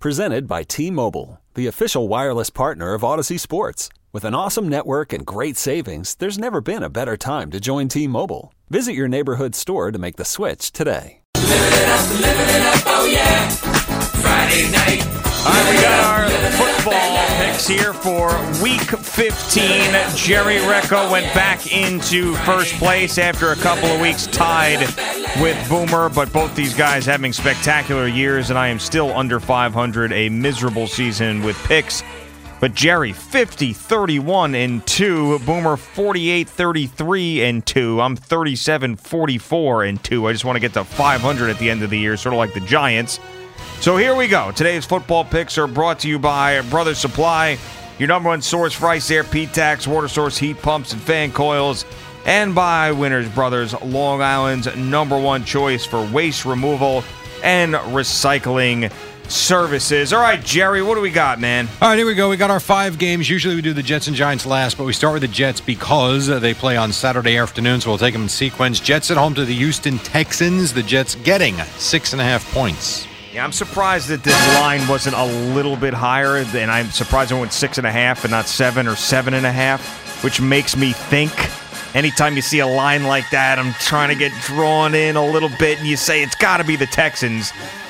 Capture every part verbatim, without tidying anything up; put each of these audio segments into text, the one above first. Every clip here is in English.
Presented by T-Mobile, the official wireless partner of Odyssey Sports. With an awesome network and great savings, there's never been a better time to join T-Mobile. Visit your neighborhood store to make the switch today. Live it up, live it up, oh yeah. Friday night. All right, we got our football picks here for Week fifteen. Jerry Recco went back into first place after a couple of weeks tied with Boomer, but both these guys having spectacular years, and I am still under five hundred, a miserable season with picks. But Jerry, fifty, thirty-one, and two. Boomer, forty-eight, thirty-three, and two. I'm thirty-seven, forty-four, and two. I just want to get to five hundred at the end of the year, sort of like the Giants. So here we go. Today's football picks are brought to you by Brothers Supply, your number one source for ice, air, P-Tax, water source, heat pumps, and fan coils, and by Winners Brothers, Long Island's number one choice for waste removal and recycling services. All right, Jerry, what do we got, man? All right, here we go. We got our five games. Usually we do the Jets and Giants last, but we start with the Jets because they play on Saturday afternoon, so we'll take them in sequence. Jets at home to the Houston Texans. The Jets getting six and a half points. Yeah, I'm surprised that this line wasn't a little bit higher, and I'm surprised it went six and a half and not seven or seven and a half, which makes me think anytime you see a line like that, I'm trying to get drawn in a little bit, and you say it's got to be the Texans.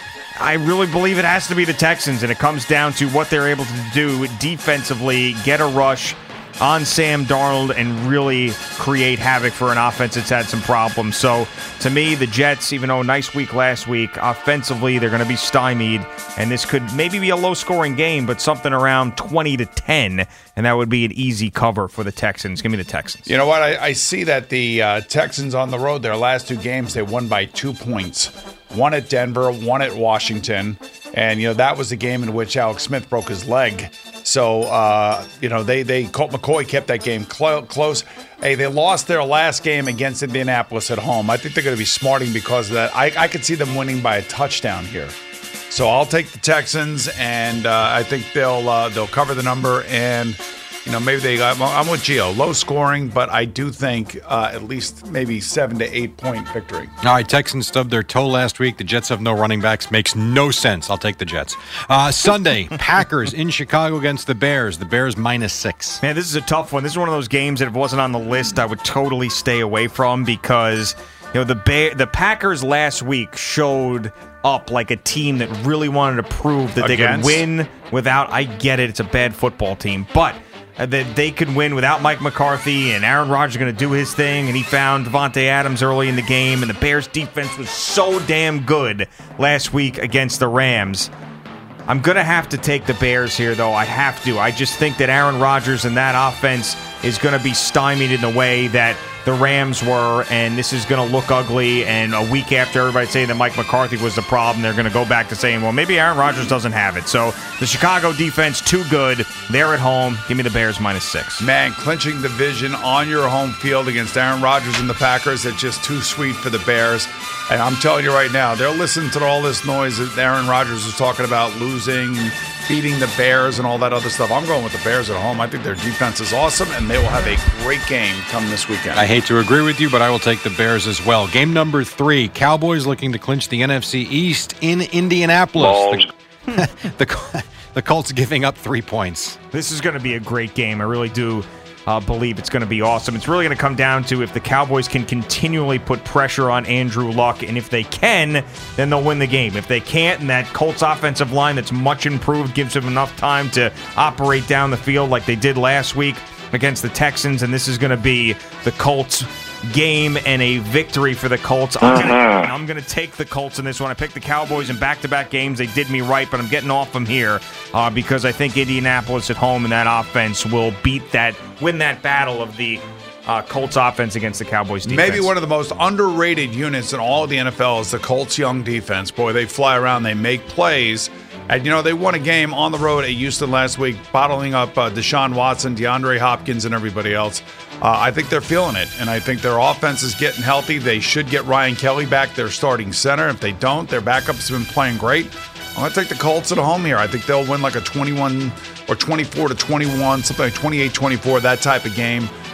I really believe it has to be the Texans, and it comes down to what they're able to do defensively, get a rush on Sam Darnold, and really create havoc for an offense that's had some problems. So, to me, the Jets, even though a nice week last week, offensively, they're going to be stymied, and this could maybe be a low-scoring game, but something around twenty to ten, and that would be an easy cover for the Texans. Give me the Texans. You know what? I, I see that the uh, Texans on the road, their last two games, they won by two points. One at Denver, one at Washington, and, you know, that was the game in which Alex Smith broke his leg. So, uh, you know, they, they Colt McCoy kept that game clo- close. Hey, they lost their last game against Indianapolis at home. I think they're going to be smarting because of that. I, I could see them winning by a touchdown here. So I'll take the Texans, and uh, I think they'll uh, they'll cover the number. And, you know, maybe they got, I'm with Gio, low scoring, but I do think uh, at least maybe seven to eight point victory. All right, Texans stubbed their toe last week. The Jets have no running backs. Makes no sense. I'll take the Jets. Uh, Sunday, Packers in Chicago against the Bears. The Bears minus six. Man, this is a tough one. This is one of those games that if it wasn't on the list, I would totally stay away from because, you know, the Bear, the Packers last week showed up like a team that really wanted to prove that Against? they could win without, I get it, it's a bad football team, but Uh, that they could win without Mike McCarthy, and Aaron Rodgers is going to do his thing, and he found Devontae Adams early in the game, and the Bears' defense was so damn good last week against the Rams. I'm going to have to take the Bears here, though. I have to. I just think that Aaron Rodgers and that offense is going to be stymied in the way that the Rams were, and this is going to look ugly. And a week after everybody saying that Mike McCarthy was the problem, they're going to go back to saying, well, maybe Aaron Rodgers doesn't have it. So the Chicago defense, too good. They're at home. Give me the Bears minus six. Man, clinching division on your home field against Aaron Rodgers and the Packers, it's just too sweet for the Bears. And I'm telling you right now, they're listening to all this noise that Aaron Rodgers was talking about losing, beating the Bears and all that other stuff. I'm going with the Bears at home. I think their defense is awesome, and they will have a great game come this weekend. I hate to agree with you, but I will take the Bears as well. Game number three, Cowboys looking to clinch the N F C East in Indianapolis. The, the, the Colts giving up three points. This is going to be a great game. I really do uh, believe it's going to be awesome. It's really going to come down to if the Cowboys can continually put pressure on Andrew Luck, and if they can, then they'll win the game. If they can't, and that Colts offensive line that's much improved gives them enough time to operate down the field like they did last week against the Texans, and this is going to be the Colts game and a victory for the Colts. I'm gonna, I'm gonna take the Colts in this one. I picked the Cowboys in back-to-back games. They did me right, but I'm getting off them here uh, because I think Indianapolis at home and that offense will beat that, win that battle of the uh, Colts offense against the Cowboys defense. Maybe one of the most underrated units in all of the N F L is the Colts young defense. Boy, they fly around, they make plays. And, you know, they won a game on the road at Houston last week, bottling up uh, Deshaun Watson, DeAndre Hopkins, and everybody else. Uh, I think they're feeling it, and I think their offense is getting healthy. They should get Ryan Kelly back, their starting center. If they don't, their backups have been playing great. I'm going to take the Colts at home here. I think they'll win like a twenty-one or twenty-four to twenty-one, something like twenty-eight twenty-four, that type of game.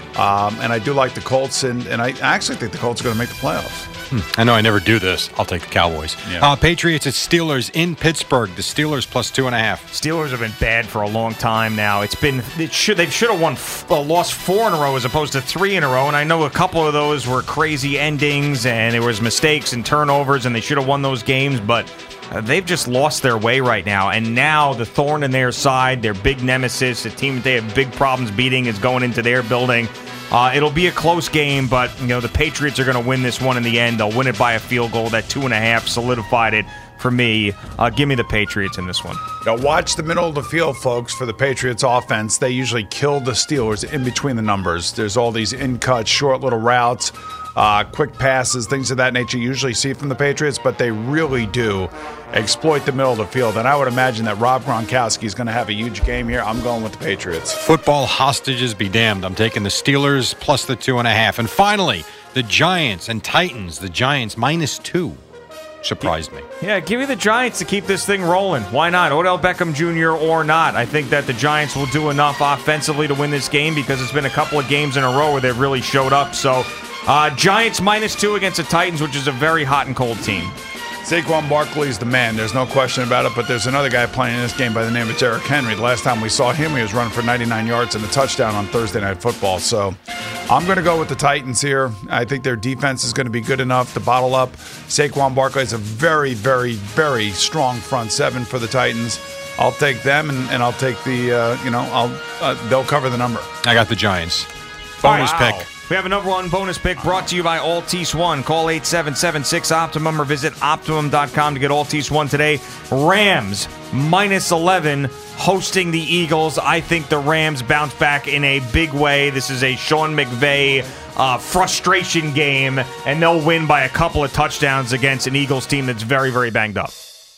Um, and I do like the Colts, and, and I actually think the Colts are going to make the playoffs. Hmm. I know I never do this. I'll take the Cowboys. Yeah. Uh, Patriots at Steelers in Pittsburgh. The Steelers plus two and a half. Steelers have been bad for a long time now. It's been it should they should have won f- uh, lost four in a row as opposed to three in a row. And I know a couple of those were crazy endings and there was mistakes and turnovers, and they should have won those games, but uh, they've just lost their way right now. And now the thorn in their side, their big nemesis, the team that they have big problems beating, is going into their building. Uh, it'll be a close game, but you know the Patriots are going to win this one in the end. They'll win it by a field goal. That two and a half solidified it for me. Uh, give me the Patriots in this one. Now watch the middle of the field, folks, for the Patriots offense. They usually kill the Steelers in between the numbers. There's all these in-cut, short little routes, uh, quick passes, things of that nature you usually see from the Patriots, but they really do exploit the middle of the field. And I would imagine that Rob Gronkowski is going to have a huge game here. I'm going with the Patriots. Football hostages be damned. I'm taking the Steelers plus the two and a half. And finally, the Giants and Titans. The Giants minus two. Surprised me. Yeah, give me the Giants to keep this thing rolling. Why not? Odell Beckham Junior or not. I think that the Giants will do enough offensively to win this game because it's been a couple of games in a row where they've really showed up. So, uh, Giants minus two against the Titans, which is a very hot and cold team. Saquon Barkley is the man. There's no question about it, but there's another guy playing in this game by the name of Derrick Henry. The last time we saw him, he was running for ninety-nine yards and a touchdown on Thursday Night Football. So I'm going to go with the Titans here. I think their defense is going to be good enough to bottle up. Saquon Barkley is a very, very, very strong front seven for the Titans. I'll take them, and, and I'll take the, uh, you know, I'll uh, they'll cover the number. I got the Giants. Bonus Wow. pick. We have a number one bonus pick brought to you by Altice One. Call eight seven seven six Optimum or visit Optimum dot com to get Altice One today. Rams minus eleven hosting the Eagles. I think the Rams bounce back in a big way. This is a Sean McVay uh, frustration game, and they'll win by a couple of touchdowns against an Eagles team that's very, very banged up.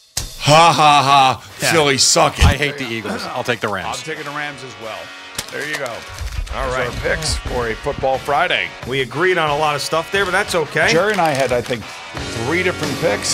Ha ha ha. Yeah. Philly sucking. I hate the Eagles. I'll take the I'm Rams. taking the Rams as well. There you go. All right, our picks for a Football Friday. We agreed on a lot of stuff there, but that's okay. Jerry and I had, I think, three different picks.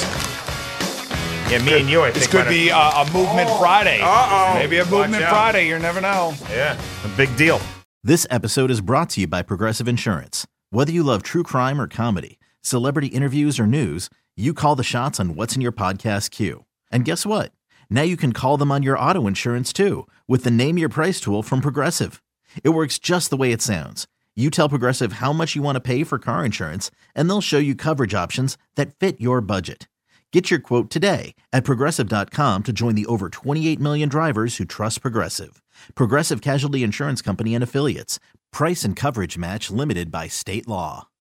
Yeah, me and you, I think. This could might be have- a, a Movement Friday. Uh-oh. Maybe a Watch Movement out. Friday. You never know. Yeah, a big deal. This episode is brought to you by Progressive Insurance. Whether you love true crime or comedy, celebrity interviews or news, you call the shots on what's in your podcast queue. And guess what? Now you can call them on your auto insurance too with the Name Your Price tool from Progressive. It works just the way it sounds. You tell Progressive how much you want to pay for car insurance, and they'll show you coverage options that fit your budget. Get your quote today at Progressive dot com to join the over twenty-eight million drivers who trust Progressive. Progressive Casualty Insurance Company and Affiliates. Price and coverage match limited by state law.